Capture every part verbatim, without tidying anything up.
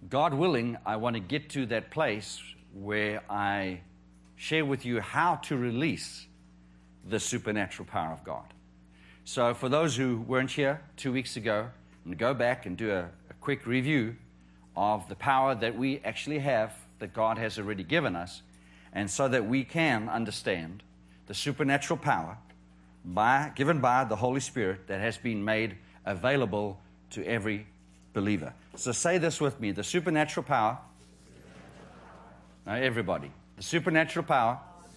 God willing, I want to get to that place where I share with you how to release the supernatural power of God. So for those who weren't here two weeks ago, I'm going to go back and do a, a quick review of the power that we actually have, that God has already given us, and so that we can understand the supernatural power by, given by the Holy Spirit that has been made available to every believer. So say this with me: the supernatural power. Now everybody. The supernatural power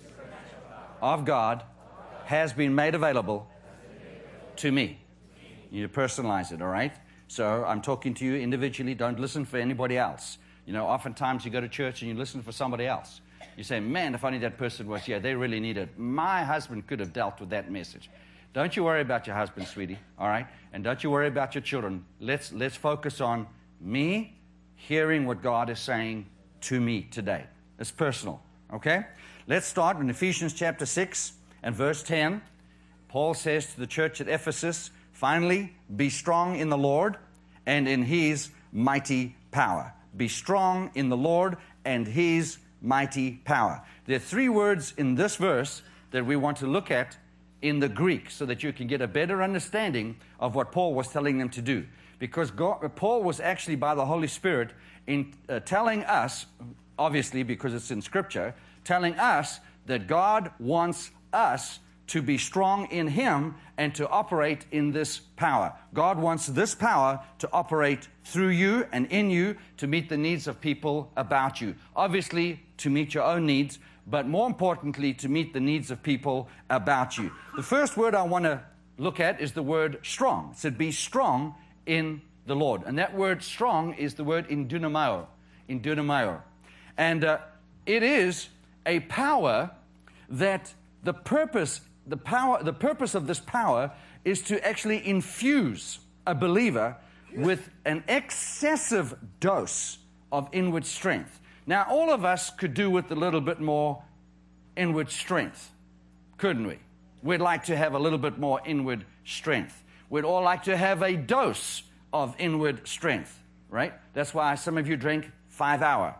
of God has been made available to me. You need to personalize it, all right? So I'm talking to you individually. Don't listen for anybody else. You know, oftentimes you go to church and you listen for somebody else. You say, man, if only that person was here, they really need it. My husband could have dealt with that message. Don't you worry about your husband, sweetie, all right? And don't you worry about your children. Let's, let's focus on me hearing what God is saying to me today. It's personal, okay? Let's start in Ephesians chapter six and verse ten. Paul says to the church at Ephesus, finally, be strong in the Lord and in His mighty power. Be strong in the Lord and His mighty power. There are three words in this verse that we want to look at in the Greek so that you can get a better understanding of what Paul was telling them to do. Because God, Paul was actually by the Holy Spirit in uh, telling us, obviously because it's in Scripture, telling us that God wants us to be strong in Him and to operate in this power. God wants this power to operate through you and in you to meet the needs of people about you. Obviously, to meet your own needs, but more importantly, to meet the needs of people about you. The first word I want to look at is the word strong. It said, be strong in the Lord. And that word strong is the word in dunamio, in dunamio. And uh, it is a power that the purpose, the power, the purpose of this power is to actually infuse a believer with an excessive dose of inward strength. Now, all of us could do with a little bit more inward strength, couldn't we? We'd like to have a little bit more inward strength. We'd all like to have a dose of inward strength, right? That's why some of you drink five hour.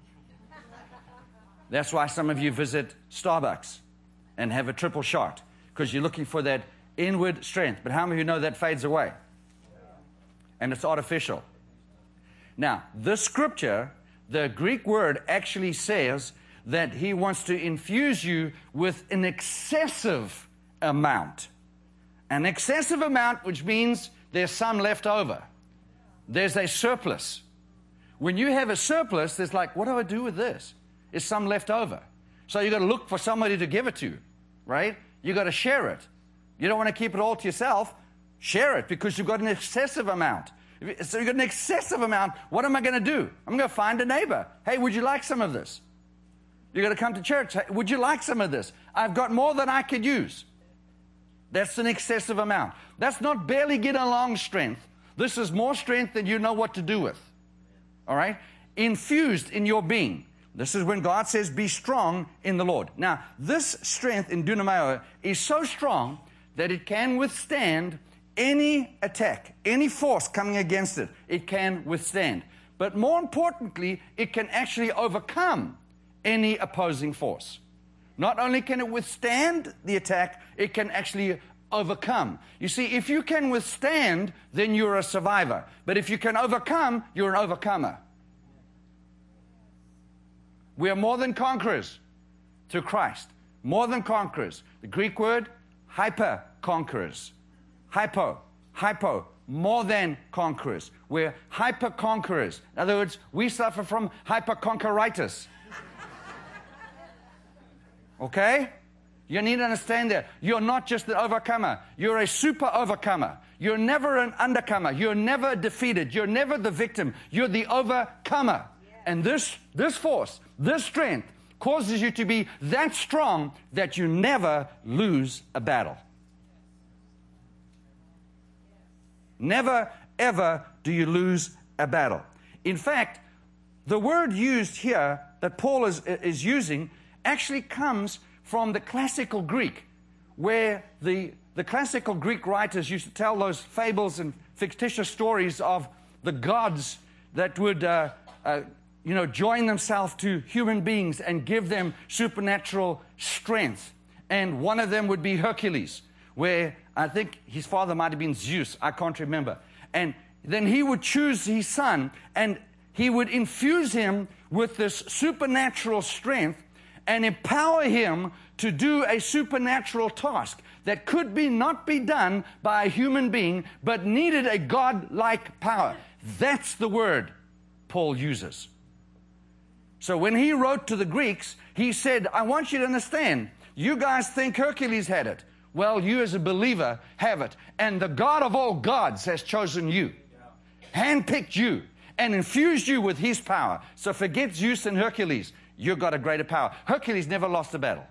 That's why some of you visit Starbucks and have a triple shot, because you're looking for that inward strength. But how many of you know that fades away? And it's artificial. Now, this scripture, the Greek word actually says that He wants to infuse you with an excessive amount. An excessive amount, which means there's some left over. There's a surplus. When you have a surplus, there's like, what do I do with this? Is some left over. So you've got to look for somebody to give it to, right? You've got to share it. You don't want to keep it all to yourself. Share it, because you've got an excessive amount. So you've got an excessive amount. What am I going to do? I'm going to find a neighbor. Hey, would you like some of this? You've got to come to church. Hey, would you like some of this? I've got more than I could use. That's an excessive amount. That's not barely get along strength. This is more strength than you know what to do with. All right? Infused in your being. This is when God says, be strong in the Lord. Now, this strength in dunamio is so strong that it can withstand any attack, any force coming against it. It can withstand. But more importantly, it can actually overcome any opposing force. Not only can it withstand the attack, it can actually overcome. You see, if you can withstand, then you're a survivor. But if you can overcome, you're an overcomer. We are more than conquerors through Christ. More than conquerors. The Greek word, hyper-conquerors. Hypo, hypo, more than conquerors. We're hyper-conquerors. In other words, we suffer from hyper-conqueritis. Okay? You need to understand that. You're not just an overcomer. You're a super overcomer. You're never an undercomer. You're never defeated. You're never the victim. You're the overcomer. And this, this force, this strength, causes you to be that strong that you never lose a battle. Never, ever do you lose a battle. In fact, the word used here that Paul is, is using actually comes from the classical Greek, where the, the classical Greek writers used to tell those fables and fictitious stories of the gods that would uh, uh, you know, join themselves to human beings and give them supernatural strength. And one of them would be Hercules, where I think his father might have been Zeus. I can't remember. And then he would choose his son, and he would infuse him with this supernatural strength and empower him to do a supernatural task that could be not be done by a human being, but needed a God-like power. That's the word Paul uses. So when he wrote to the Greeks, he said, I want you to understand, you guys think Hercules had it. Well, you as a believer have it. And the God of all gods has chosen you, handpicked you, and infused you with his power. So forget Zeus and Hercules. You've got a greater power. Hercules never lost a battle.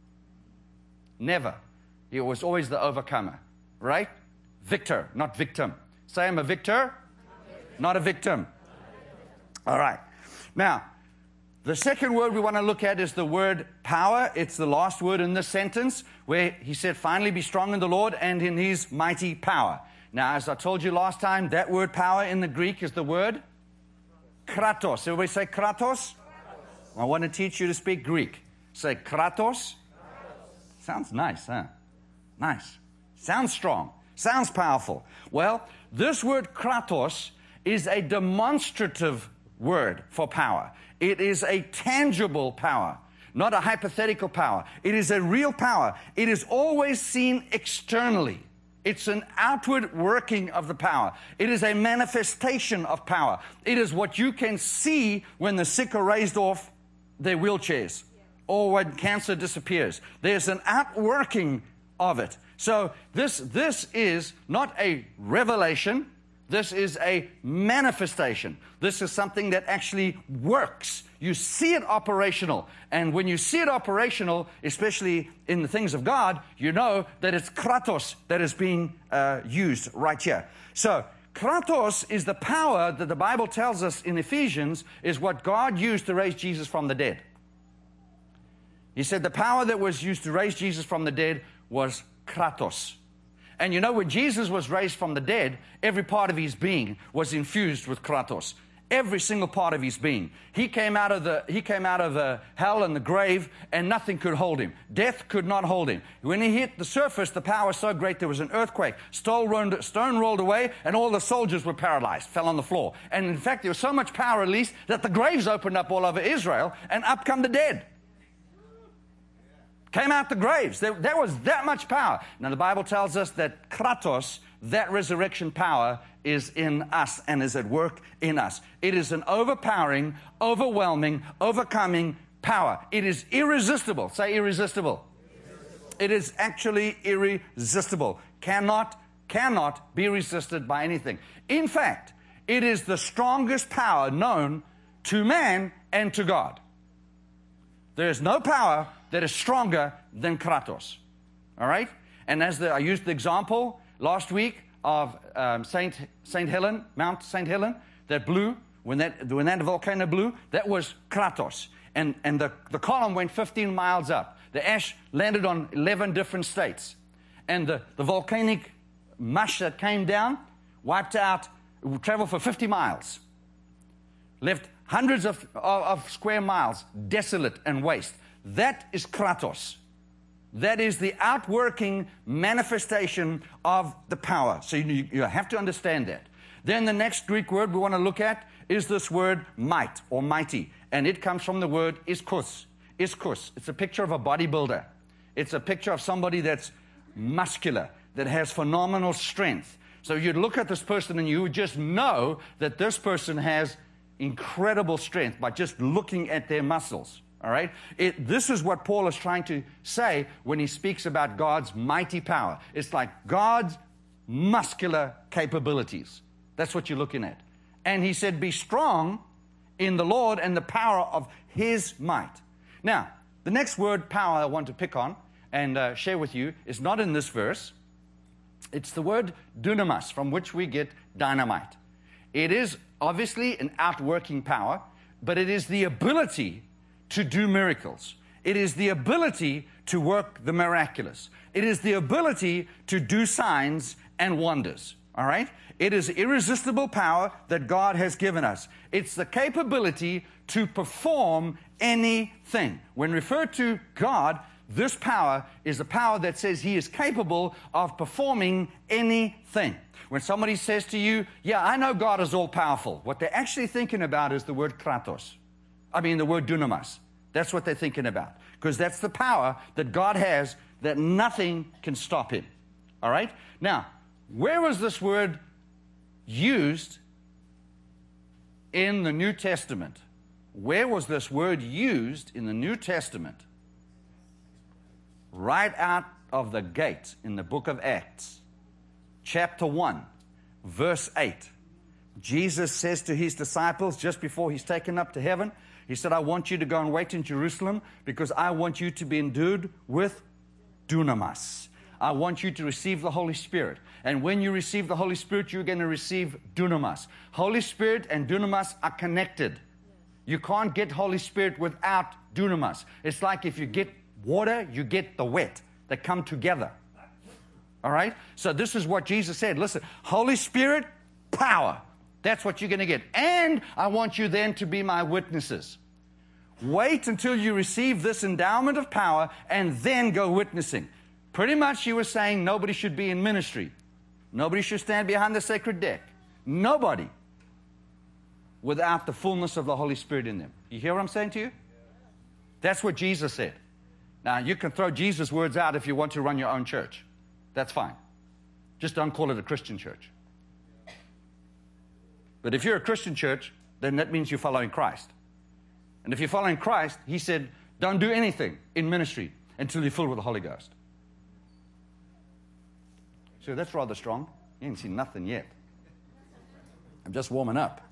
Never. He was always the overcomer. Right? Victor, not victim. Say I'm a victor, not a victim. All right. Now, the second word we want to look at is the word power. It's the last word in this sentence where he said, finally be strong in the Lord and in his mighty power. Now, as I told you last time, that word power in the Greek is the word kratos. Everybody say kratos? I want to teach you to speak Greek. Say kratos. Sounds nice, huh? Nice. Sounds strong. Sounds powerful. Well, this word kratos is a demonstrative word for power. It is a tangible power, not a hypothetical power. It is a real power. It is always seen externally. It's an outward working of the power. It is a manifestation of power. It is what you can see when the sick are raised off their wheelchairs or when cancer disappears. There's an outworking of it. So this, this is not a revelation. This is a manifestation. This is something that actually works. You see it operational. And when you see it operational, especially in the things of God, you know that it's kratos that is being uh, used right here. So kratos is the power that the Bible tells us in Ephesians is what God used to raise Jesus from the dead. He said the power that was used to raise Jesus from the dead was kratos. And you know, when Jesus was raised from the dead, every part of his being was infused with kratos. Every single part of his being. He came out of the, he came out of the hell and the grave, and nothing could hold him. Death could not hold him. When he hit the surface, the power was so great there was an earthquake. Stone rolled, stone rolled away, and all the soldiers were paralyzed, fell on the floor. And in fact, there was so much power released that the graves opened up all over Israel, and up come the dead. Came out the graves. There, there was that much power. Now, the Bible tells us that kratos, that resurrection power, is in us and is at work in us. It is an overpowering, overwhelming, overcoming power. It is irresistible. Say irresistible. Irresistible. It is actually irresistible. Cannot, cannot be resisted by anything. In fact, it is the strongest power known to man and to God. There is no power that is stronger than kratos. All right? And as the, I used the example last week of um, Saint Saint Helen, Mount Saint Helen, that blew, when that, when that volcano blew, that was kratos. And, and the, the column went fifteen miles up. The ash landed on eleven different states. And the, the volcanic mush that came down wiped out, traveled for fifty miles. Left hundreds of, of, of square miles desolate and waste. That is kratos. That is the outworking manifestation of the power. So you, you have to understand that. Then the next Greek word we want to look at is this word might or mighty. And it comes from the word ischus. Ischus. It's a picture of a bodybuilder. It's a picture of somebody that's muscular, that has phenomenal strength. So you'd look at this person and you would just know that this person has incredible strength by just looking at their muscles. All right? It, this is what Paul is trying to say when he speaks about God's mighty power. It's like God's muscular capabilities. That's what you're looking at. And he said, be strong in the Lord and the power of his might. Now, the next word, power, I want to pick on and uh, share with you is not in this verse. It's the word dunamis, from which we get dynamite. It is obviously an outworking power, but it is the ability to do miracles. It is the ability to work the miraculous. It is the ability to do signs and wonders. All right? It is irresistible power that God has given us. It's the capability to perform anything. When referred to God, this power is the power that says He is capable of performing anything. When somebody says to you, yeah, I know God is all-powerful, what they're actually thinking about is the word kratos. I mean, the word dunamis. That's what they're thinking about. Because that's the power that God has that nothing can stop Him. All right? Now, where was this word used in the New Testament? Where was this word used in the New Testament? Right out of the gate in the book of Acts, chapter one, verse eight. Jesus says to His disciples just before He's taken up to heaven, He said, I want you to go and wait in Jerusalem because I want you to be endued with dunamis. I want you to receive the Holy Spirit. And when you receive the Holy Spirit, you're going to receive dunamis. Holy Spirit and dunamis are connected. You can't get Holy Spirit without dunamis. It's like if you get water, you get the wet. They come together. All right? So this is what Jesus said. Listen, Holy Spirit, power. That's what you're going to get. And I want you then to be my witnesses. Wait until you receive this endowment of power and then go witnessing. Pretty much He was saying nobody should be in ministry. Nobody should stand behind the sacred deck. Nobody without the fullness of the Holy Spirit in them. You hear what I'm saying to you? That's what Jesus said. Now, you can throw Jesus' words out if you want to run your own church. That's fine. Just don't call it a Christian church. But if you're a Christian church, then that means you're following Christ. And if you're following Christ, He said, don't do anything in ministry until you're filled with the Holy Ghost. So that's rather strong. You ain't seen nothing yet. I'm just warming up.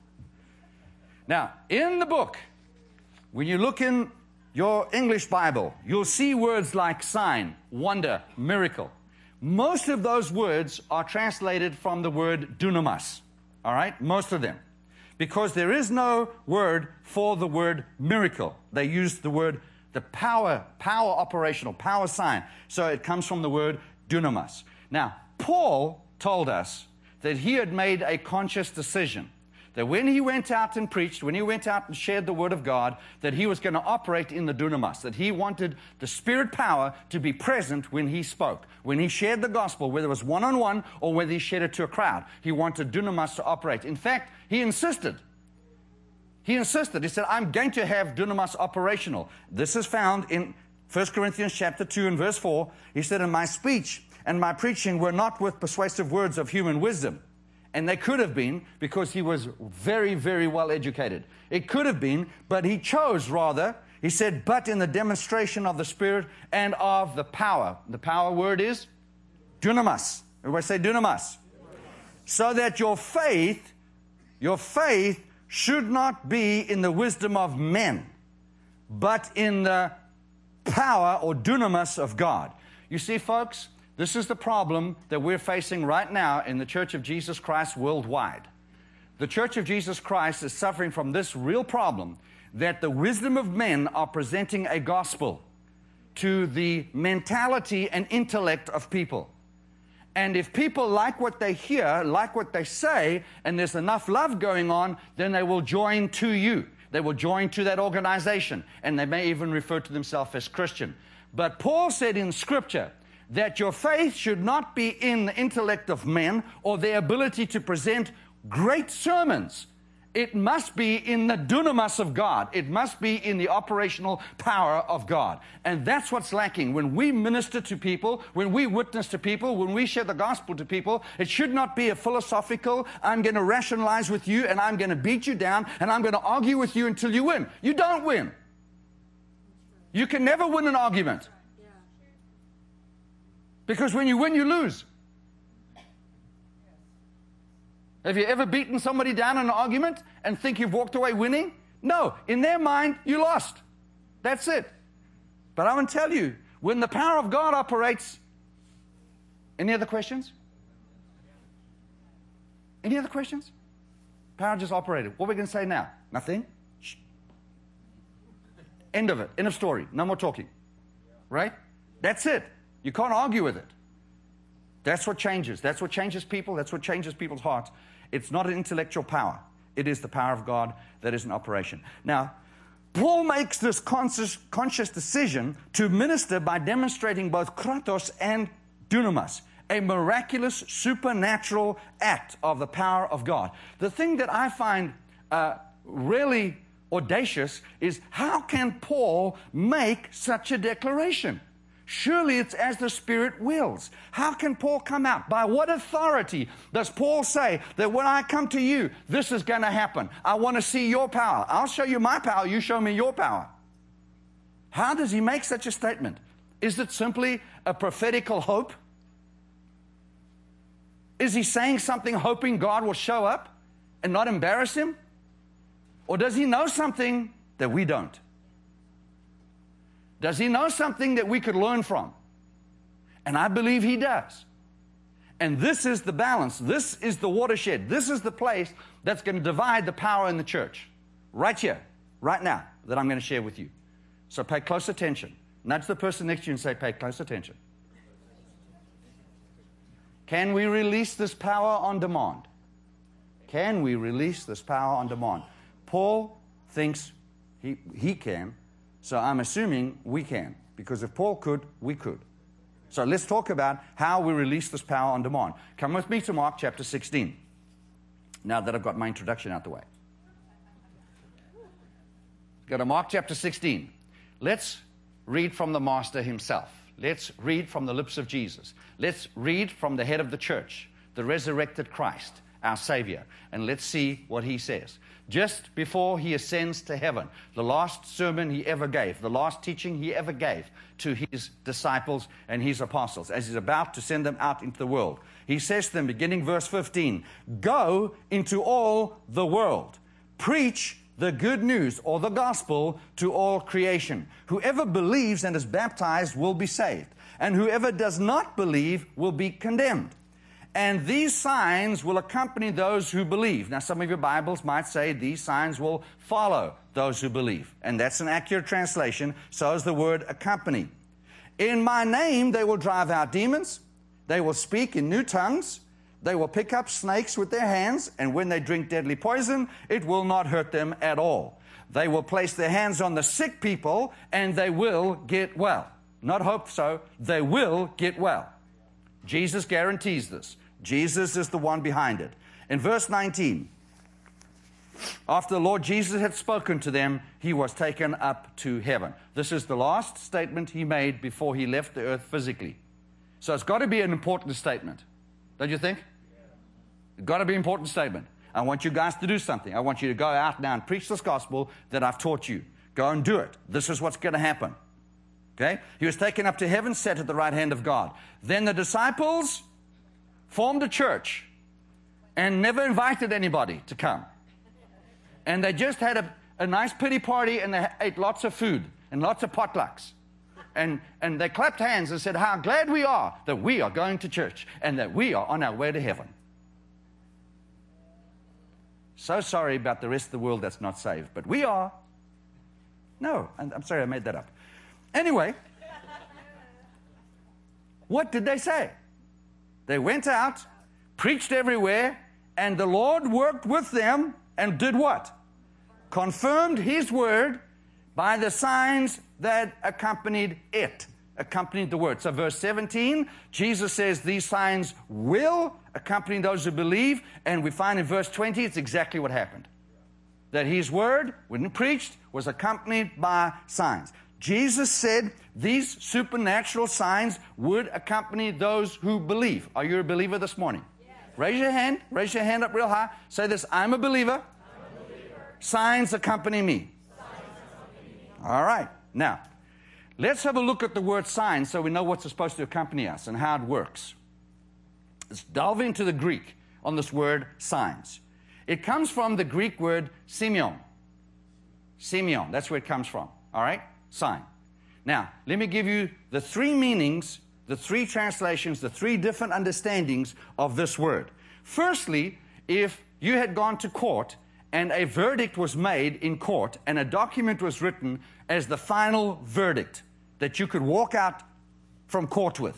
Now, in the book, when you look in your English Bible, you'll see words like sign, wonder, miracle. Most of those words are translated from the word dunamis. All right? Most of them. Because there is no word for the word miracle. They use the word, the power, power operational, power sign. So it comes from the word dunamis. Now, Paul told us that he had made a conscious decision that when he went out and preached, when he went out and shared the Word of God, that he was going to operate in the dunamis, that he wanted the Spirit power to be present when he spoke. When he shared the gospel, whether it was one-on-one or whether he shared it to a crowd, he wanted dunamis to operate. In fact, he insisted. He insisted. He said, I'm going to have dunamis operational. This is found in First Corinthians chapter two and verse four. He said, and my speech and my preaching were not with persuasive words of human wisdom. And they could have been, because he was very, very well educated. It could have been, but he chose rather, he said, but in the demonstration of the Spirit and of the power. The power word is dunamis. Everybody say dunamis. So that your faith, your faith should not be in the wisdom of men, but in the power or dunamis of God. You see, folks, this is the problem that we're facing right now in the Church of Jesus Christ worldwide. The Church of Jesus Christ is suffering from this real problem that the wisdom of men are presenting a gospel to the mentality and intellect of people. And if people like what they hear, like what they say, and there's enough love going on, then they will join to you. They will join to that organization, and they may even refer to themselves as Christian. But Paul said in Scripture that your faith should not be in the intellect of men or their ability to present great sermons. It must be in the dunamis of God. It must be in the operational power of God. And that's what's lacking. When we minister to people, when we witness to people, when we share the gospel to people, it should not be a philosophical, I'm going to rationalize with you and I'm going to beat you down and I'm going to argue with you until you win. You don't win. You can never win an argument. Because when you win, you lose. Have you ever beaten somebody down in an argument and think you've walked away winning? No. In their mind, you lost. That's it. But I want to tell you, when the power of God operates... Any other questions? Any other questions? Power just operated. What are we going to say now? Nothing? Shh. End of it. End of story. No more talking. Right? That's it. You can't argue with it. That's what changes. That's what changes people. That's what changes people's hearts. It's not an intellectual power. It is the power of God that is in operation. Now, Paul makes this conscious, conscious decision to minister by demonstrating both kratos and dunamis, a miraculous, supernatural act of the power of God. The thing that I find uh, really audacious is, how can Paul make such a declaration? Surely it's as the Spirit wills. How can Paul come out? By what authority does Paul say that when I come to you, this is going to happen? I want to see your power. I'll show you my power. You show me your power. How does he make such a statement? Is it simply a prophetical hope? Is he saying something hoping God will show up and not embarrass him? Or does he know something that we don't? Does he know something that we could learn from? And I believe he does. And this is the balance. This is the watershed. This is the place that's going to divide the power in the church. Right here, right now, that I'm going to share with you. So pay close attention. Nudge the person next to you and say, pay close attention. Can we release this power on demand? Can we release this power on demand? Paul thinks he, he can. So I'm assuming we can, because if Paul could, we could. So let's talk about how we release this power on demand. Come with me to Mark chapter sixteen, now that I've got my introduction out the way. Go to Mark chapter sixteen. Let's read from the Master himself. Let's read from the lips of Jesus. Let's read from the head of the church, the resurrected Christ, our Savior. And let's see what he says. Just before he ascends to heaven, the last sermon he ever gave, the last teaching he ever gave to his disciples and his apostles, as he's about to send them out into the world. He says to them, beginning verse fifteen, go into all the world, preach the good news or the gospel to all creation. Whoever believes and is baptized will be saved, and whoever does not believe will be condemned. And these signs will accompany those who believe. Now, some of your Bibles might say these signs will follow those who believe. And that's an accurate translation. So is the word accompany. In my name, they will drive out demons. They will speak in new tongues. They will pick up snakes with their hands. And when they drink deadly poison, it will not hurt them at all. They will place their hands on the sick people, and they will get well. Not hope so. They will get well. Jesus guarantees this. Jesus is the one behind it. In verse nineteen, after the Lord Jesus had spoken to them, he was taken up to heaven. This is the last statement he made before he left the earth physically. So it's got to be an important statement. Don't you think? It's got to be an important statement. I want you guys to do something. I want you to go out now and preach this gospel that I've taught you. Go and do it. This is what's going to happen. Okay? He was taken up to heaven, sat at the right hand of God. Then the disciples formed a church and never invited anybody to come. And they just had a, a nice pity party, and they ate lots of food and lots of potlucks. And, and they clapped hands and said, how glad we are that we are going to church and that we are on our way to heaven. So sorry about the rest of the world that's not saved, but we are. No, I'm sorry I made that up. Anyway, what did they say? They went out, preached everywhere, and the Lord worked with them and did what? Confirmed his word by the signs that accompanied it, accompanied the word. So verse seventeen, Jesus says these signs will accompany those who believe, and we find in verse twenty it's exactly what happened. That his word, when he preached, was accompanied by signs. Jesus said these supernatural signs would accompany those who believe. Are you a believer this morning? Yes. Raise your hand. Raise your hand up real high. Say this, I'm a believer. I'm a believer. Signs accompany me. Signs accompany me. All right. Now, let's have a look at the word signs so we know what's supposed to accompany us and how it works. Let's delve into the Greek on this word signs. It comes from the Greek word semeion. Semeion, that's where it comes from. All right? Sign. Now, let me give you the three meanings, the three translations, the three different understandings of this word. Firstly, if you had gone to court and a verdict was made in court and a document was written as the final verdict that you could walk out from court with,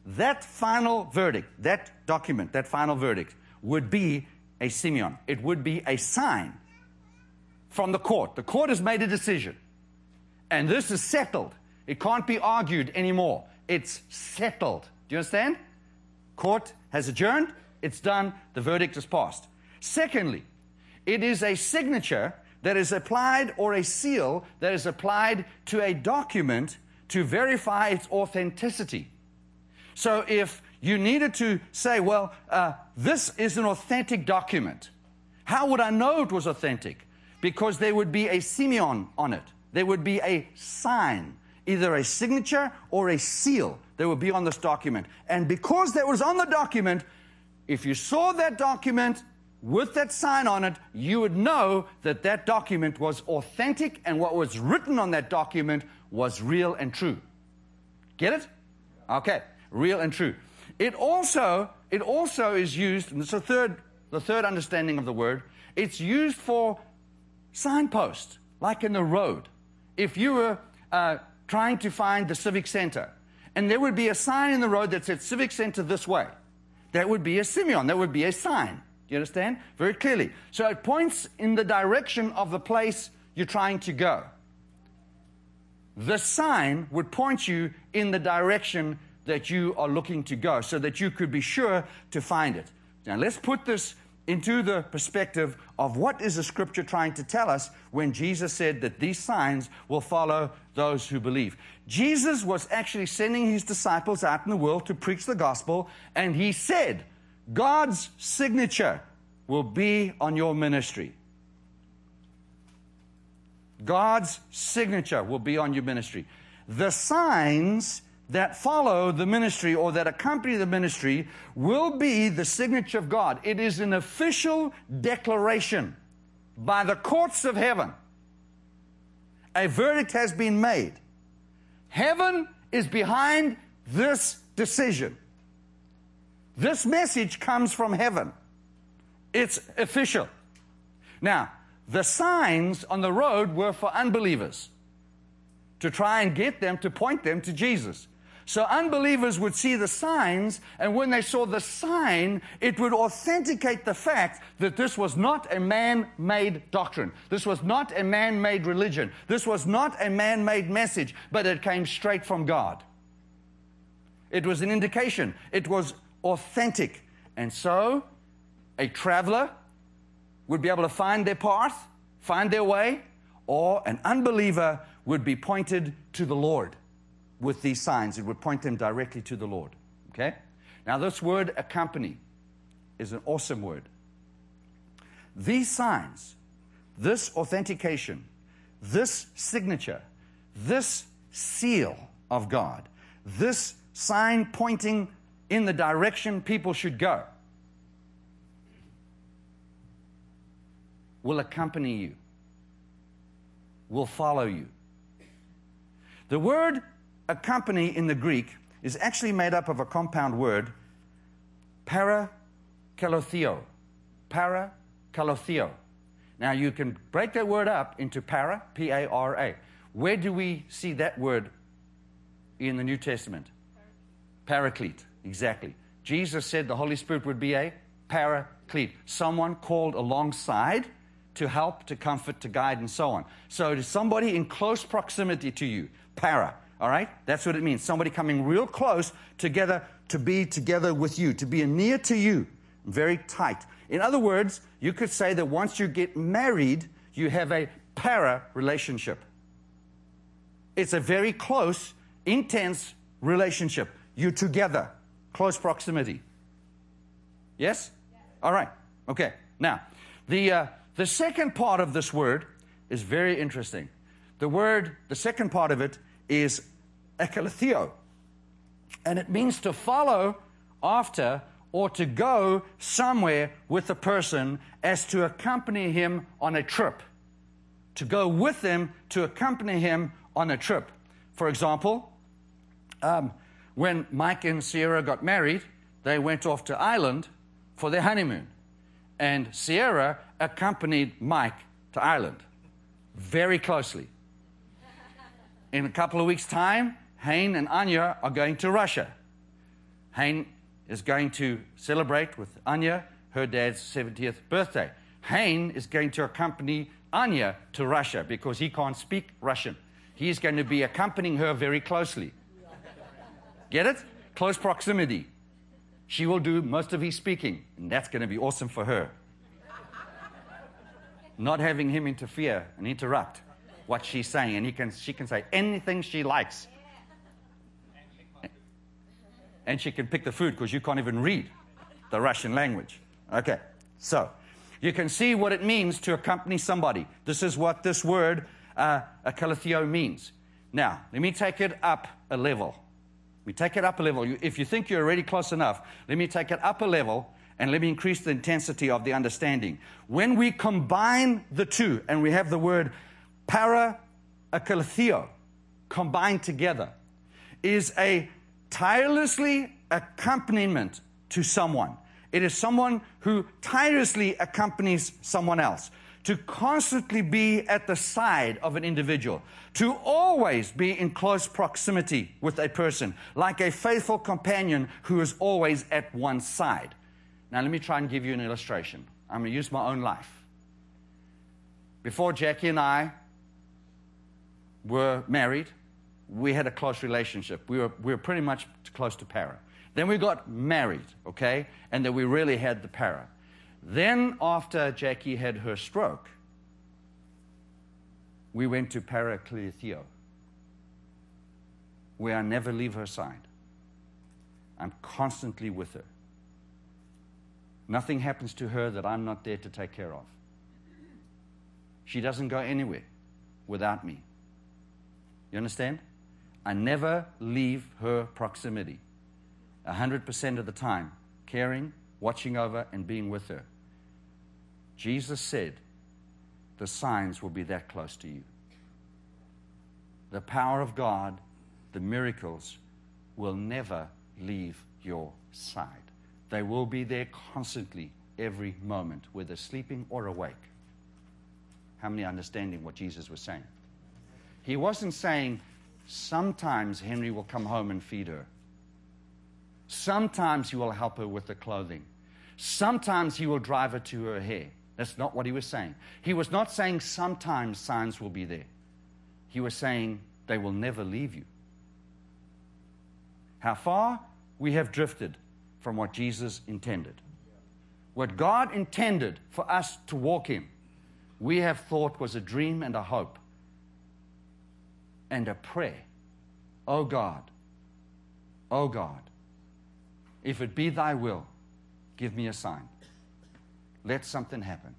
that final verdict, that document, that final verdict would be a Simeon. It would be a sign from the court. The court has made a decision, and this is settled. It can't be argued anymore. It's settled. Do you understand? Court has adjourned. It's done. The verdict is passed. Secondly, it is a signature that is applied, or a seal that is applied to a document to verify its authenticity. So if you needed to say, well, uh, this is an authentic document, how would I know it was authentic? Because there would be a Simeon on it. There would be a sign, either a signature or a seal that would be on this document. And because that was on the document, if you saw that document with that sign on it, you would know that that document was authentic, and what was written on that document was real and true. Get it? Okay, real and true. It also, it also is used, and it's the third, the third understanding of the word, it's used for signposts, like in the road. If you were uh, trying to find the Civic Center, and there would be a sign in the road that said Civic Center this way, that would be a Simeon, that would be a sign. Do you understand? Very clearly. So it points in the direction of the place you're trying to go. The sign would point you in the direction that you are looking to go, so that you could be sure to find it. Now let's put this into the perspective of what is the Scripture trying to tell us when Jesus said that these signs will follow those who believe. Jesus was actually sending his disciples out in the world to preach the gospel, and he said, God's signature will be on your ministry. God's signature will be on your ministry. The signs that follow the ministry, or that accompany the ministry, will be the signature of God. It is an official declaration by the courts of heaven. A verdict has been made. Heaven is behind this decision. This message comes from heaven. It's official. Now, the signs on the road were for unbelievers, to try and get them, to point them to Jesus. So unbelievers would see the signs, and when they saw the sign, it would authenticate the fact that this was not a man-made doctrine. This was not a man-made religion. This was not a man-made message, but it came straight from God. It was an indication. It was authentic. And so a traveler would be able to find their path, find their way, or an unbeliever would be pointed to the Lord with these signs. It would point them directly to the Lord. Okay? Now this word accompany is an awesome word. These signs, this authentication, this signature, this seal of God, this sign pointing in the direction people should go, will accompany you, will follow you. The word accompany in the Greek is actually made up of a compound word, parakalotheo. Parakalotheo. Now you can break that word up into para, P A R A. Where do we see that word in the New Testament? Paraclete, exactly. Jesus said the Holy Spirit would be a paraclete, someone called alongside to help, to comfort, to guide, and so on. So it is somebody in close proximity to you, para. All right? That's what it means. Somebody coming real close together, to be together with you, to be near to you, very tight. In other words, you could say that once you get married, you have a para relationship. It's a very close, intense relationship. You're together, close proximity. Yes? Yes. All right. Okay. Now, the, uh, the second part of this word is very interesting. The word, the second part of it is ekaleitheo, and it means to follow after or to go somewhere with a person as to accompany him on a trip. To go with them, to accompany him on a trip. For example, um, when Mike and Sierra got married, they went off to Ireland for their honeymoon. And Sierra accompanied Mike to Ireland very closely. In a couple of weeks' time, Hein and Anya are going to Russia. Hein is going to celebrate with Anya her dad's seventieth birthday. Hein is going to accompany Anya to Russia because he can't speak Russian. He's going to be accompanying her very closely. Get it? Close proximity. She will do most of his speaking, and that's going to be awesome for her. Not having him interfere and interrupt what she's saying, and he can, she can say anything she likes. And she can pick the food because you can't even read the Russian language. Okay, so you can see what it means to accompany somebody. This is what this word, uh, akalitheo, means. Now, let me take it up a level. We take it up a level. You, if you think you're already close enough, let me take it up a level and let me increase the intensity of the understanding. When we combine the two and we have the word para akalitheo combined together, is a tirelessly accompaniment to someone. It is someone who tirelessly accompanies someone else. To constantly be at the side of an individual, to always be in close proximity with a person, like a faithful companion who is always at one's side. Now, let me try and give you an illustration. I'm going to use my own life. Before Jackie and I were married, we had a close relationship. We were, we were pretty much close to para. Then we got married, okay? And then we really had the para. Then, after Jackie had her stroke, we went to paraklitheo, where I never leave her side. I'm constantly with her. Nothing happens to her that I'm not there to take care of. She doesn't go anywhere without me. You understand? I never leave her proximity. A hundred percent of the time, caring, watching over, and being with her. Jesus said, the signs will be that close to you. The power of God, the miracles, will never leave your side. They will be there constantly, every moment, whether sleeping or awake. How many are understanding what Jesus was saying? He wasn't saying, sometimes Henry will come home and feed her. Sometimes he will help her with the clothing. Sometimes he will drive her to her hair. That's not what he was saying. He was not saying sometimes signs will be there. He was saying they will never leave you. How far we have drifted from what Jesus intended. What God intended for us to walk in, we have thought was a dream and a hope and a prayer. Oh God, oh God, if it be thy will, give me a sign. Let something happen.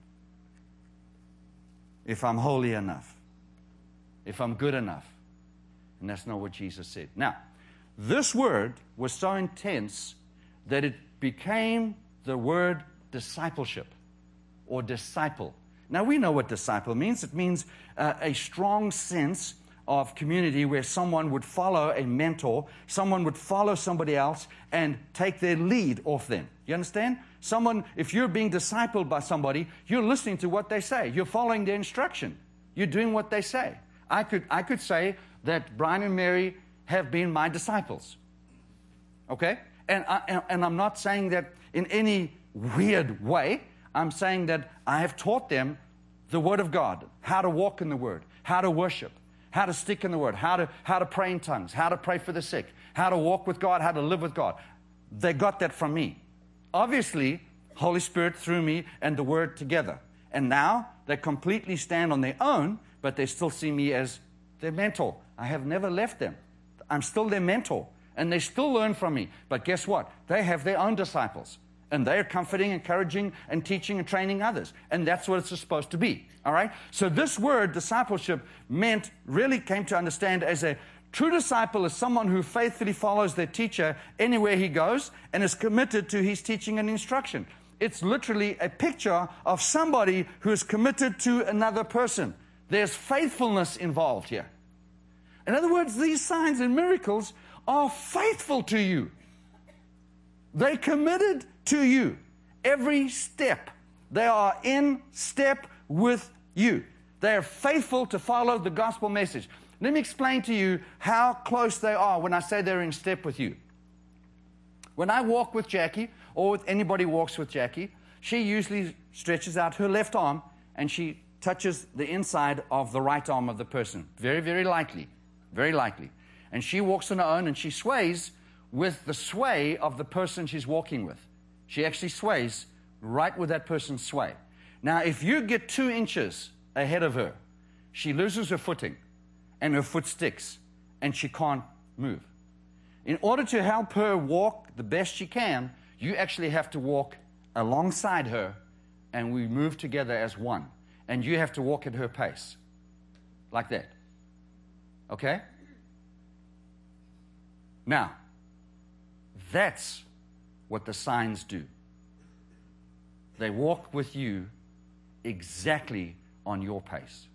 If I'm holy enough, if I'm good enough. And that's not what Jesus said. Now, this word was so intense that it became the word discipleship or disciple. Now, we know what disciple means. It means uh, a strong sense of community where someone would follow a mentor, someone would follow somebody else and take their lead off them. You understand? Someone, if you're being discipled by somebody, you're listening to what they say. You're following their instruction. You're doing what they say. I could, I could say that Brian and Mary have been my disciples. Okay? And, I, and I'm not saying that in any weird way. I'm saying that I have taught them the Word of God, how to walk in the Word, how to worship, how to stick in the Word, how to, how to pray in tongues, how to pray for the sick, how to walk with God, how to live with God. They got that from me. Obviously, Holy Spirit through me and the Word together. And now they completely stand on their own, but they still see me as their mentor. I have never left them. I'm still their mentor. And they still learn from me. But guess what? They have their own disciples. And they're comforting, encouraging, and teaching and training others. And that's what it's supposed to be. All right? So this word, discipleship, meant, really came to understand as a true disciple is someone who faithfully follows their teacher anywhere he goes and is committed to his teaching and instruction. It's literally a picture of somebody who is committed to another person. There's faithfulness involved here. In other words, these signs and miracles are faithful to you. They committed to you. Every step. They are in step with you. They are faithful to follow the gospel message. Let me explain to you how close they are when I say they're in step with you. When I walk with Jackie, or with anybody walks with Jackie, she usually stretches out her left arm and she touches the inside of the right arm of the person. Very, very lightly. Very lightly. And she walks on her own and she sways with the sway of the person she's walking with. She actually sways right with that person's sway. Now, if you get two inches ahead of her, she loses her footing and her foot sticks and she can't move. In order to help her walk the best she can, you actually have to walk alongside her and we move together as one. And you have to walk at her pace. Like that. Okay? Now, that's what the signs do. They walk with you exactly on your pace.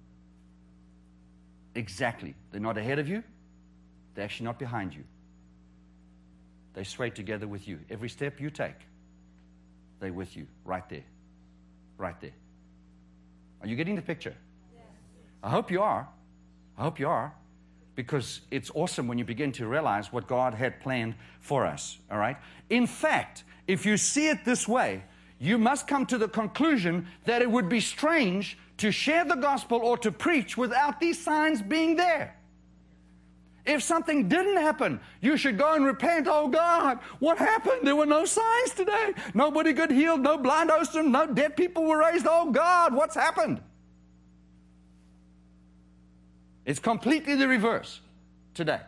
Exactly. They're not ahead of you. They're actually not behind you. They sway together with you. Every step you take, they're with you. Right there. Right there. Are you getting the picture? Yes. I hope you are. I hope you are. Because it's awesome when you begin to realize what God had planned for us. All right? In fact, if you see it this way, you must come to the conclusion that it would be strange to share the gospel or to preach without these signs being there. If something didn't happen, you should go and repent. Oh God, what happened? There were no signs today. Nobody got healed, no blind opened, no dead people were raised. Oh God, what's happened? It's completely the reverse today.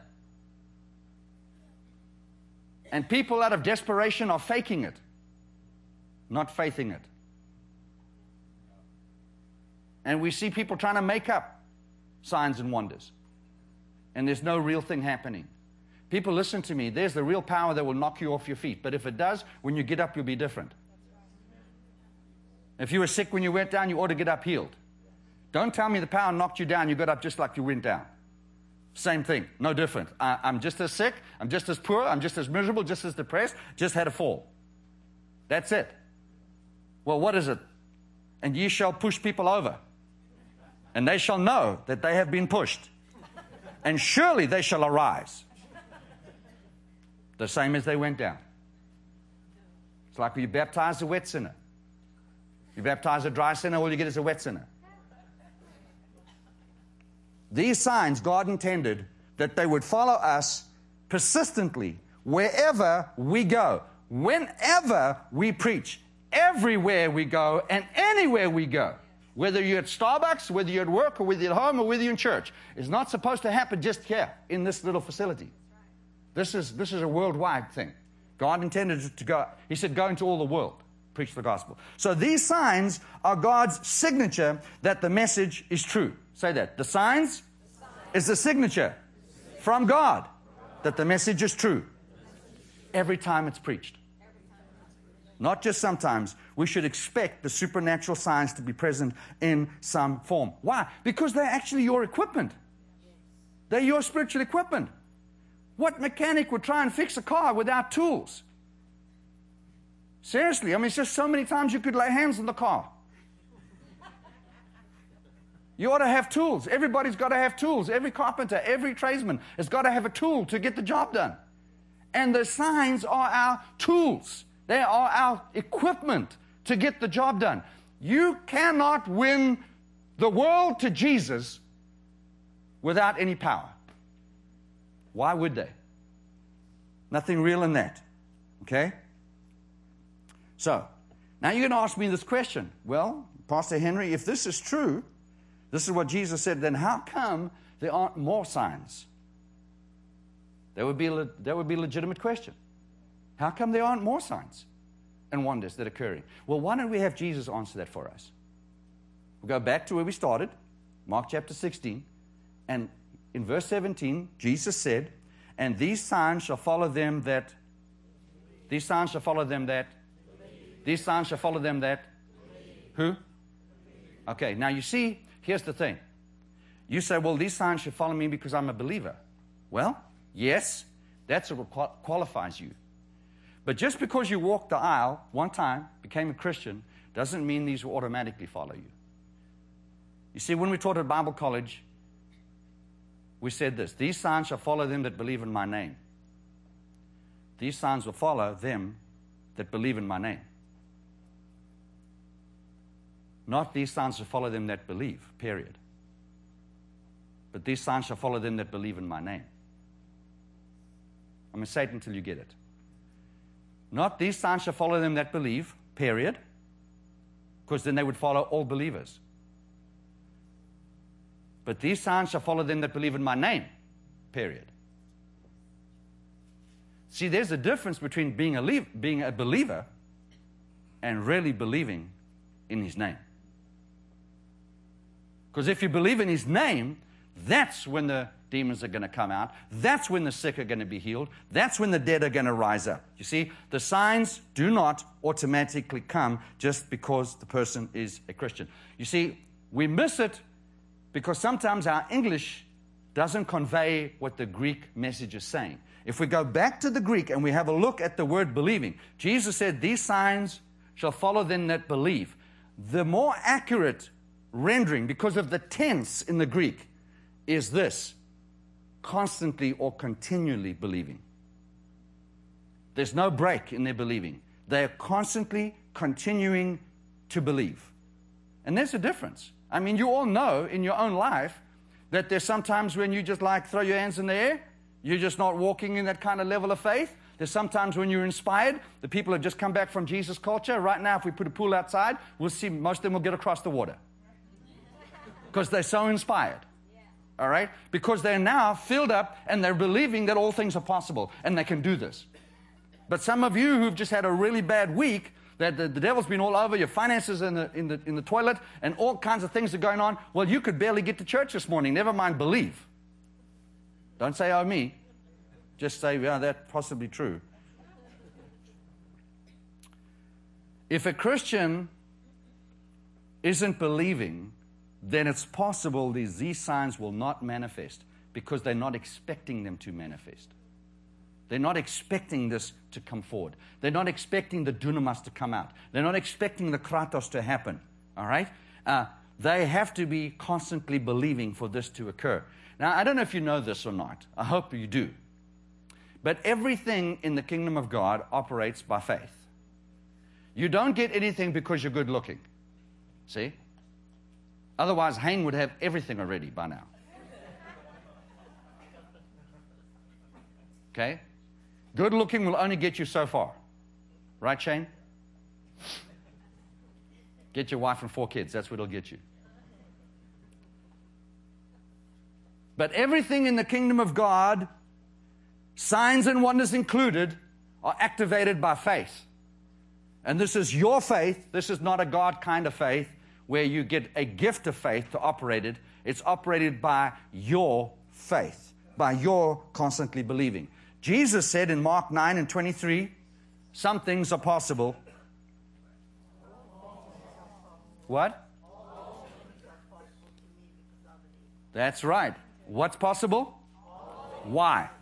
And people out of desperation are faking it, not faithing it. And we see people trying to make up signs and wonders. And there's no real thing happening. People, listen to me. There's the real power that will knock you off your feet. But if it does, when you get up, you'll be different. If you were sick when you went down, you ought to get up healed. Don't tell me the power knocked you down. You got up just like you went down. Same thing. No different. I, I'm just as sick. I'm just as poor. I'm just as miserable, just as depressed. Just had a fall. That's it. Well, what is it? And ye shall push people over. And they shall know that they have been pushed. And surely they shall arise. The same as they went down. It's like when you baptize a wet sinner. You baptize a dry sinner, all you get is a wet sinner. These signs, God intended that they would follow us persistently wherever we go, whenever we preach, everywhere we go, and anywhere we go. Whether you're at Starbucks, whether you're at work, or whether you're at home, or whether you're in church. It's not supposed to happen just here in this little facility. This is, this is a worldwide thing. God intended it to go. He said, go into all the world, preach the gospel. So these signs are God's signature that the message is true. Say that. The signs, the signs. is the signature from God that the message is true. Every time it's preached. Not just sometimes. We should expect the supernatural signs to be present in some form. Why? Because they're actually your equipment. They're your spiritual equipment. What mechanic would try and fix a car without tools? Seriously, I mean, it's just so many times you could lay hands on the car. You ought to have tools. Everybody's got to have tools. Every carpenter, every tradesman has got to have a tool to get the job done. And the signs are our tools. They are our equipment to get the job done. You cannot win the world to Jesus without any power. Why would they? Nothing real in that. Okay? So, now you're going to ask me this question. Well, Pastor Henry, if this is true, this is what Jesus said, then how come there aren't more signs? That would be a, that would be a legitimate question. How come there aren't more signs and wonders that are occurring? Well, why don't we have Jesus answer that for us? We'll go back to where we started, Mark chapter sixteen, and in verse seventeen, Jesus said, and these signs shall follow them that, these signs shall follow them that, these signs shall follow them that, who? Okay, now you see, here's the thing. You say, well, these signs should follow me because I'm a believer. Well, yes, that's what qualifies you. But just because you walked the aisle one time, became a Christian, doesn't mean these will automatically follow you. You see, when we taught at Bible college, we said this, these signs shall follow them that believe in my name. these signs will follow them that believe in my name. Not these signs shall follow them that believe, period. But these signs shall follow them that believe in my name. I'm going to say it until you get it. Not these signs shall follow them that believe, period. Because then they would follow all believers. But these signs shall follow them that believe in my name, period. See, there's a difference between being a, leave, being a believer and really believing in His name. Because if you believe in His name, that's when the demons are going to come out. That's when the sick are going to be healed. That's when the dead are going to rise up. You see, the signs do not automatically come just because the person is a Christian. You see, we miss it because sometimes our English doesn't convey what the Greek message is saying. If we go back to the Greek and we have a look at the word believing, Jesus said, these signs shall follow them that believe. The more accurate rendering, because of the tense in the Greek, is this: constantly or continually believing. There's no break in their believing. They are constantly continuing to believe. And there's a difference. I mean, you all know in your own life that there's sometimes when you just like throw your hands in the air, you're just not walking in that kind of level of faith. There's sometimes when you're inspired, the people have just come back from Jesus culture. Right now, if we put a pool outside, we'll see most of them will get across the water. Because they're so inspired. All right? Because they're now filled up and they're believing that all things are possible and they can do this. But some of you who've just had a really bad week, that the, the devil's been all over, your finances in the, in, the, in the toilet, and all kinds of things are going on, well, you could barely get to church this morning. Never mind believe. Don't say, oh, me. Just say, yeah, that's possibly true. If a Christian isn't believing, then it's possible these, these signs will not manifest because they're not expecting them to manifest. They're not expecting this to come forward. They're not expecting the dunamis to come out. They're not expecting the kratos to happen. All right? Uh, they have to be constantly believing for this to occur. Now, I don't know if you know this or not. I hope you do. But everything in the kingdom of God operates by faith. You don't get anything because you're good looking. See? Otherwise, Hayne would have everything already by now. Okay? Good looking will only get you so far. Right, Shane? Get your wife and four kids. That's what it'll get you. But everything in the kingdom of God, signs and wonders included, are activated by faith. And this is your faith. This is not a God kind of faith where you get a gift of faith to operate it. It's operated by your faith, by your constantly believing. Jesus said in Mark nine and twenty-three, some things are possible. What? That's right. What's possible? Why?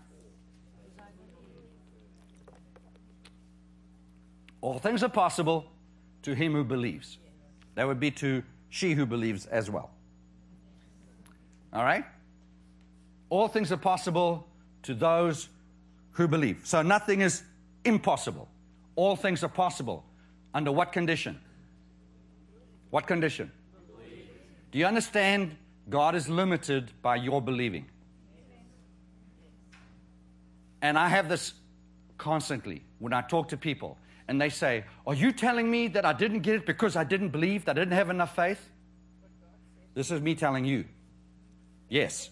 All things are possible to him who believes. That would be to she who believes as well. All right? All things are possible to those who believe. So nothing is impossible. All things are possible. Under what condition? What condition? Believe. Do you understand? God is limited by your believing. And I have this constantly when I talk to people. And they say, are you telling me that I didn't get it because I didn't believe, that I didn't have enough faith? This is me telling you. Yes.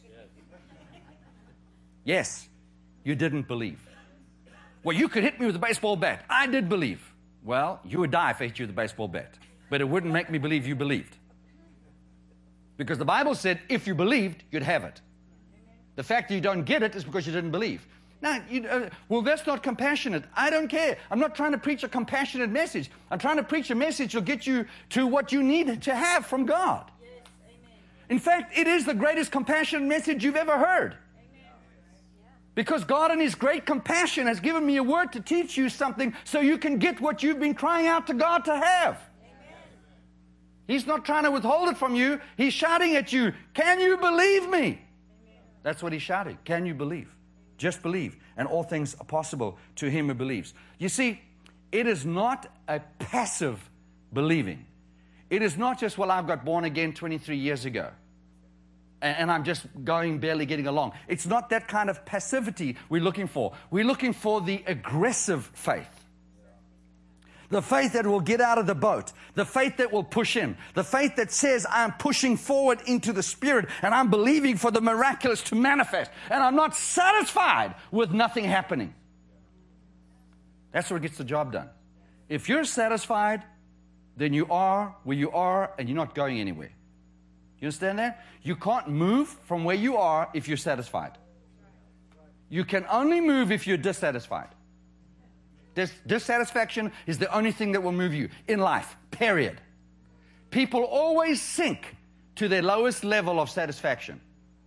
Yes, you didn't believe. Well, you could hit me with a baseball bat. I did believe. Well, you would die if I hit you with a baseball bat. But it wouldn't make me believe you believed. Because the Bible said if you believed, you'd have it. The fact that you don't get it is because you didn't believe. Now, you, uh, well, that's not compassionate. I don't care. I'm not trying to preach a compassionate message. I'm trying to preach a message that'll get you to what you need to have from God. Yes, amen. In fact, it is the greatest compassionate message you've ever heard. Amen. Because God in His great compassion has given me a word to teach you something so you can get what you've been crying out to God to have. Amen. He's not trying to withhold it from you. He's shouting at you, can you believe me? Amen. That's what He's shouting. Can you believe? Just believe, and all things are possible to him who believes. You see, it is not a passive believing. It is not just, well, I've got born again twenty-three years ago, and, and I'm just going, barely getting along. It's not that kind of passivity we're looking for. We're looking for the aggressive faith. The faith that will get out of the boat. The faith that will push in. The faith that says, I'm pushing forward into the Spirit and I'm believing for the miraculous to manifest. And I'm not satisfied with nothing happening. That's what gets the job done. If you're satisfied, then you are where you are and you're not going anywhere. You understand that? You can't move from where you are if you're satisfied. You can only move if you're dissatisfied. Dis- dissatisfaction is the only thing that will move you in life, period. People always sink to their lowest level of satisfaction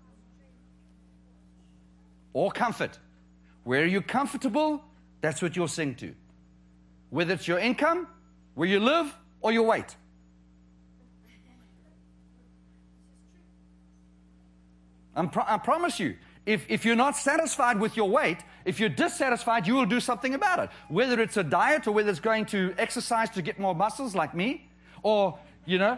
or comfort. Where you're comfortable, that's what you'll sink to. Whether it's your income, where you live, or your weight. I'm pro- I promise you, If, if you're not satisfied with your weight, if you're dissatisfied, you will do something about it. Whether it's a diet or whether it's going to exercise to get more muscles like me, or, you know.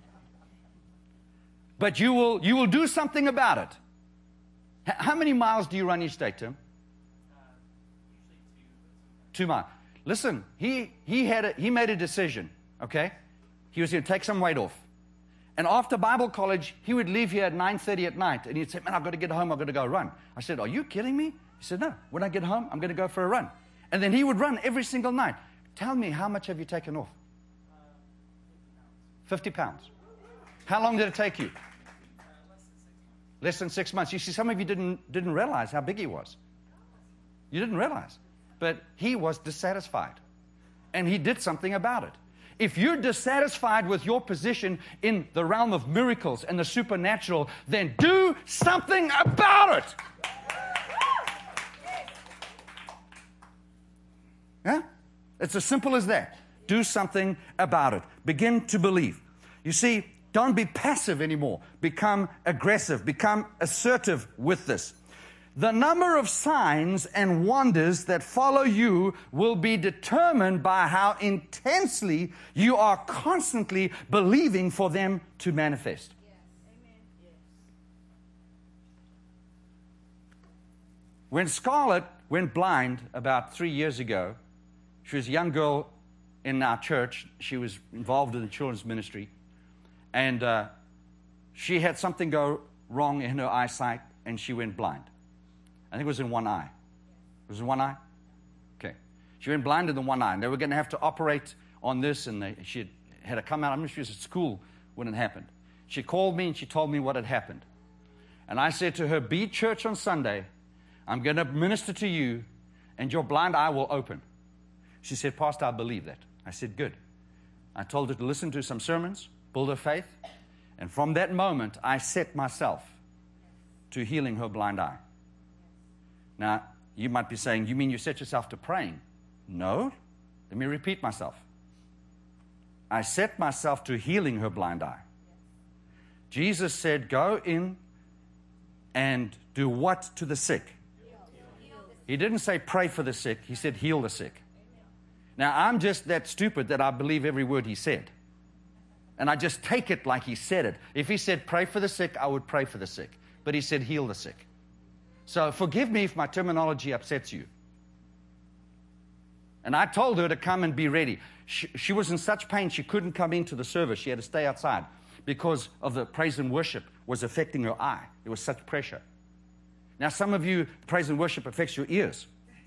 But you will, you will do something about it. H- how many miles do you run each day, Tim? Uh, usually two. Two miles. Listen, he, he, had a, he made a decision, okay? He was going to take some weight off. And after Bible college, he would leave here at nine thirty at night, and he'd say, man, I've got to get home, I've got to go run. I said, are you kidding me? He said, no, when I get home, I'm going to go for a run. And then he would run every single night. Tell me, how much have you taken off? Uh, fifty pounds. How long did it take you? Uh, less than six months. Less than six months. You see, some of you didn't, didn't realize how big he was. You didn't realize. But he was dissatisfied. And he did something about it. If you're dissatisfied with your position in the realm of miracles and the supernatural, then do something about it. Yeah? It's as simple as that. Do something about it. Begin to believe. You see, don't be passive anymore. Become aggressive. Become assertive with this. The number of signs and wonders that follow you will be determined by how intensely you are constantly believing for them to manifest. Yes. Amen. Yes. When Scarlett went blind about three years ago, she was a young girl in our church. She was involved in the children's ministry. And uh, she had something go wrong in her eyesight, and she went blind. I think it was in one eye. It was in one eye? Okay. She went blind in the one eye. And they were going to have to operate on this, and they, she had, had to come out. I'm sure she was at school when it happened. She called me, and she told me what had happened. And I said to her, be at church on Sunday. I'm going to minister to you, and your blind eye will open. She said, Pastor, I believe that. I said, good. I told her to listen to some sermons, build her faith. And from that moment, I set myself to healing her blind eye. Now, you might be saying, you mean you set yourself to praying? No. Let me repeat myself. I set myself to healing her blind eye. Jesus said, go in and do what to the sick? He didn't say pray for the sick. He said heal the sick. Now, I'm just that stupid that I believe every word he said. And I just take it like he said it. If he said pray for the sick, I would pray for the sick. But he said heal the sick. So forgive me if my terminology upsets you. And I told her to come and be ready. She, she was in such pain she couldn't come into the service. She had to stay outside because of the praise and worship was affecting her eye. There was such pressure. Now, some of you, praise and worship affects your ears.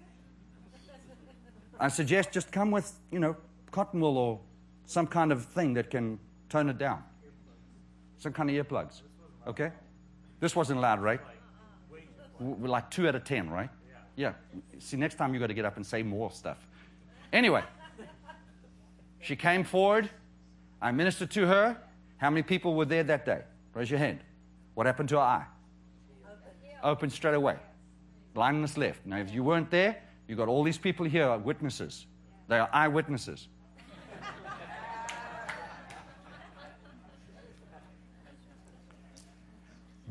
I suggest just come with, you know, cotton wool or some kind of thing that can tone it down. Some kind of earplugs. Okay? This wasn't loud, right? We're like two out of ten, right? Yeah. See, next time you've got to get up and say more stuff. Anyway, she came forward. I ministered to her. How many people were there that day? Raise your hand. What happened to her eye? Opened straight away. Blindness left. Now, if you weren't there, you've got all these people here are witnesses. They are eyewitnesses.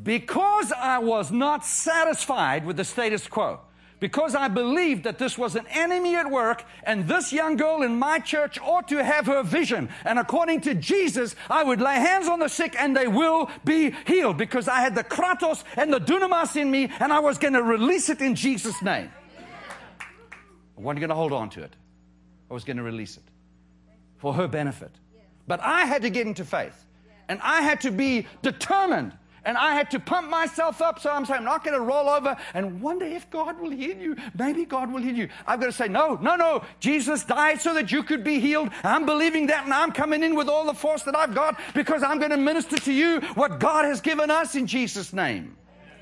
because I was not satisfied with the status quo, because I believed that this was an enemy at work, and this young girl in my church ought to have her vision. And according to Jesus, I would lay hands on the sick and they will be healed, because I had the kratos and the dunamis in me, and I was going to release it in Jesus' name. I wasn't going to hold on to it. I was going to release it for her benefit. But I had to get into faith, and I had to be determined. And I had to pump myself up, so I'm saying, I'm not going to roll over and wonder if God will heal you. Maybe God will heal you. I've got to say, no, no, no. Jesus died so that you could be healed. I'm believing that, and I'm coming in with all the force that I've got, because I'm going to minister to you what God has given us in Jesus' name.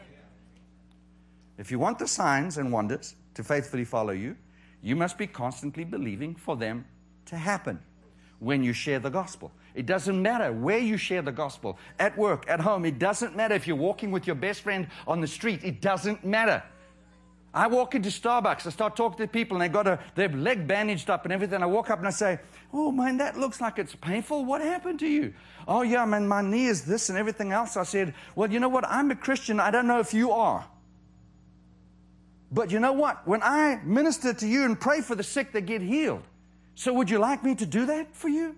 If you want the signs and wonders to faithfully follow you, you must be constantly believing for them to happen when you share the gospel. It doesn't matter where you share the gospel, at work, at home. It doesn't matter if you're walking with your best friend on the street. It doesn't matter. I walk into Starbucks, I start talking to people, and they got a, their leg bandaged up and everything. I walk up and I say, oh, man, that looks like it's painful. What happened to you? Oh, yeah, man, my knee is this and everything else. I said, well, you know what? I'm a Christian. I don't know if you are. But you know what? When I minister to you and pray for the sick, they get healed. So would you like me to do that for you?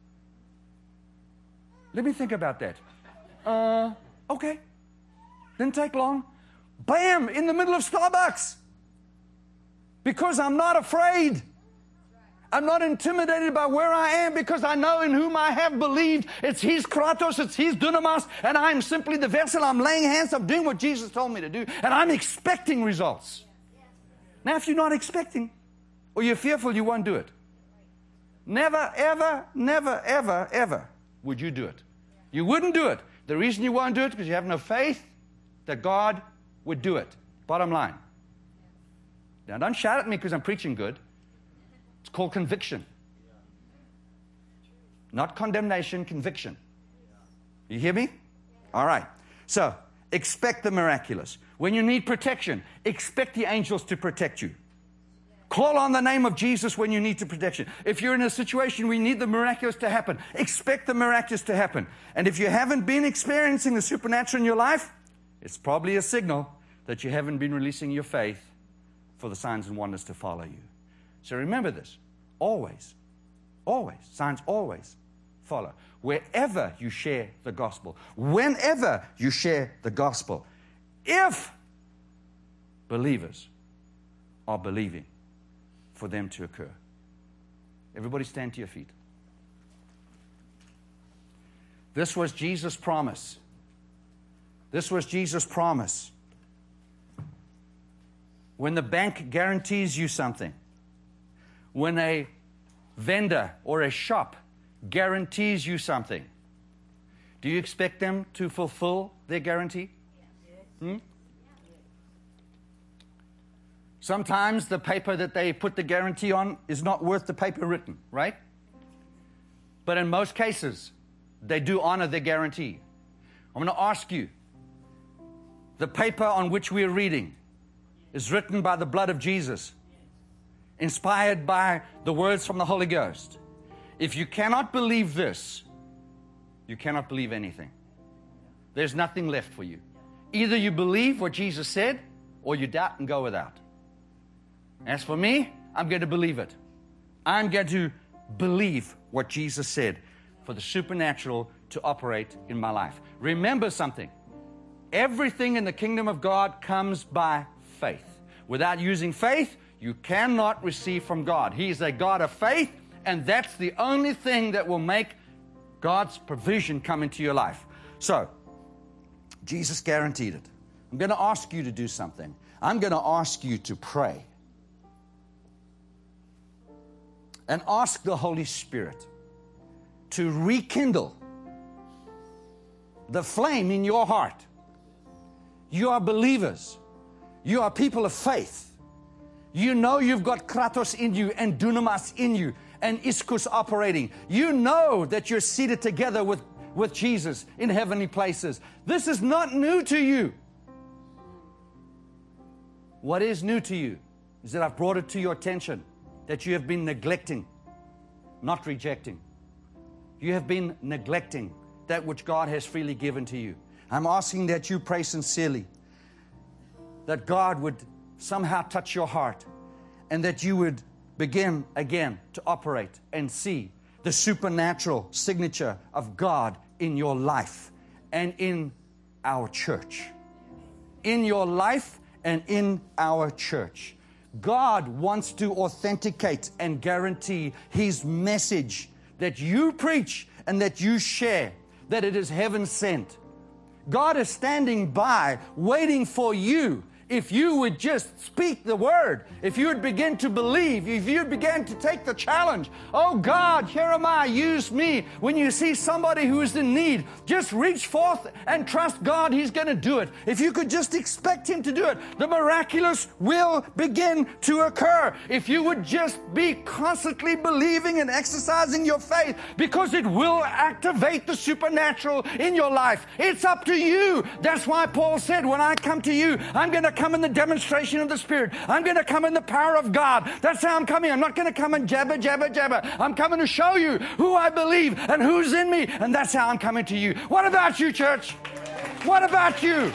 Let me think about that. Uh, okay. Didn't take long. Bam! In the middle of Starbucks. Because I'm not afraid. I'm not intimidated by where I am, because I know in whom I have believed. It's His kratos, it's His dunamis, and I'm simply the vessel. I'm laying hands, I'm doing what Jesus told me to do, and I'm expecting results. Now, if you're not expecting, or you're fearful, you won't do it. Never, ever, never, ever, ever would you do it. You wouldn't do it. The reason you won't do it is because you have no faith that God would do it. Bottom line. Now, don't shout at me because I'm preaching good. It's called conviction. Not condemnation, conviction. You hear me? All right. So, expect the miraculous. When you need protection, expect the angels to protect you. Call on the name of Jesus when you need to protection. If you're in a situation where you need the miraculous to happen, expect the miraculous to happen. And if you haven't been experiencing the supernatural in your life, it's probably a signal that you haven't been releasing your faith for the signs and wonders to follow you. So remember this. Always, always, signs always follow. Wherever you share the gospel, whenever you share the gospel, if believers are believing for them to occur. Everybody stand to your feet. This was Jesus' promise. This was Jesus' promise. When the bank guarantees you something, when a vendor or a shop guarantees you something, do you expect them to fulfill their guarantee? Hmm? Sometimes the paper that they put the guarantee on is not worth the paper written, right? But in most cases, they do honor their guarantee. I'm going to ask you, the paper on which we are reading is written by the blood of Jesus, inspired by the words from the Holy Ghost. If you cannot believe this, you cannot believe anything. There's nothing left for you. Either you believe what Jesus said, or you doubt and go without. As for me, I'm going to believe it. I'm going to believe what Jesus said for the supernatural to operate in my life. Remember something. Everything in the kingdom of God comes by faith. Without using faith, you cannot receive from God. He is a God of faith, and that's the only thing that will make God's provision come into your life. So, Jesus guaranteed it. I'm going to ask you to do something. I'm going to ask you to pray. And ask the Holy Spirit to rekindle the flame in your heart. You are believers. You are people of faith. You know you've got kratos in you and dunamis in you and ischus operating. You know that you're seated together with, with Jesus in heavenly places. This is not new to you. What is new to you is that I've brought it to your attention that you have been neglecting, not rejecting. You have been neglecting that which God has freely given to you. I'm asking that you pray sincerely, that God would somehow touch your heart, and that you would begin again to operate and see the supernatural signature of God in your life and in our church. In your life and in our church. God wants to authenticate and guarantee His message that you preach and that you share, that it is heaven sent. God is standing by, waiting for you. If you would just speak the word, if you would begin to believe, if you would begin to take the challenge, oh God, here am I, use me. When you see somebody who is in need, just reach forth and trust God, He's going to do it. If you could just expect Him to do it, the miraculous will begin to occur. If you would just be constantly believing and exercising your faith, because it will activate the supernatural in your life. It's up to you. That's why Paul said, when I come to you, I'm going to come in the demonstration of the Spirit. I'm going to come in the power of God. That's how I'm coming. I'm not going to come and jabber, jabber, jabber. I'm coming to show you who I believe and who's in me. And that's how I'm coming to you. What about you, church? What about you?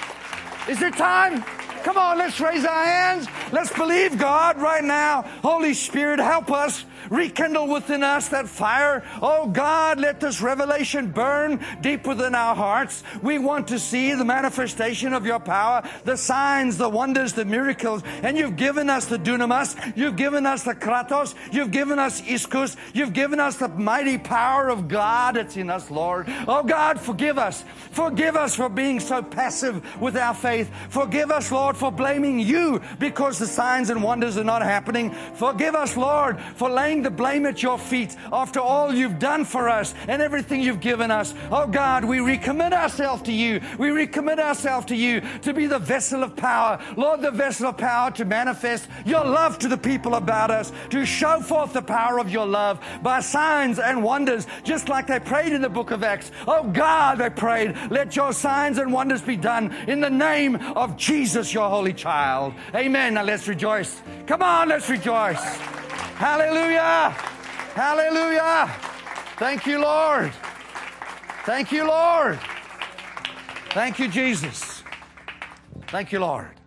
Is it time? Come on, let's raise our hands. Let's believe God right now. Holy Spirit, help us. Rekindle within us that fire. Oh God, let this revelation burn deep within our hearts. We want to see the manifestation of your power, the signs, the wonders, the miracles. And you've given us the dunamis. You've given us the kratos. You've given us ischus. You've given us the mighty power of God that's in us, Lord. Oh God, forgive us. Forgive us for being so passive with our faith. Forgive us, Lord, for blaming you because the signs and wonders are not happening. Forgive us, Lord, for laying the blame at your feet after all you've done for us and everything you've given us. Oh God, we recommit ourselves to you. We recommit ourselves to you to be the vessel of power. Lord, the vessel of power to manifest your love to the people about us, to show forth the power of your love by signs and wonders, just like they prayed in the book of Acts. Oh God, they prayed, let your signs and wonders be done in the name of Jesus, your holy child. Amen. Now let's rejoice. Come on, let's rejoice. Hallelujah. Hallelujah. Thank you, Lord. Thank you, Lord. Thank you, Jesus. Thank you, Lord.